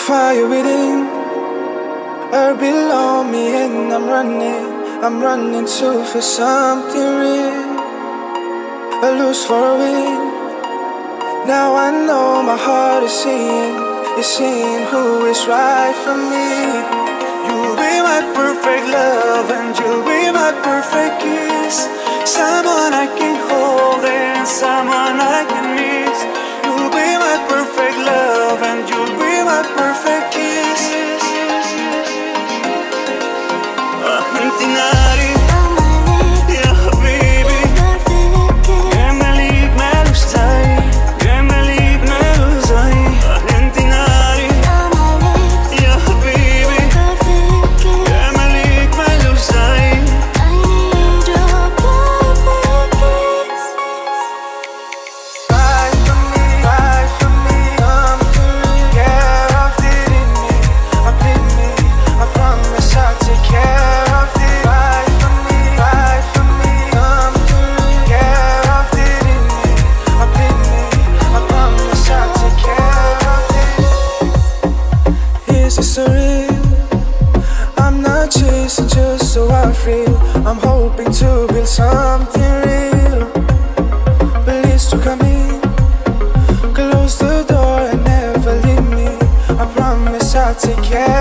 fire within or below me, and I'm running to for something real, a lose for a win. Now I know my heart is seeing who is right for me. You'll be my perfect love and you'll be my perfect kiss, someone I can hold and someone I can miss. You'll be my perfect love and you'll be my perfect kiss. انت ناري يا حبيبي، جمالك مالوش زي، جمالك مالوش زي. انت ناري يا حبيبي، جمالك مالوش زي. I'm not chasing just so I feel. I'm hoping to build something real. Please to come in, close the door and never leave me. I promise I'll take care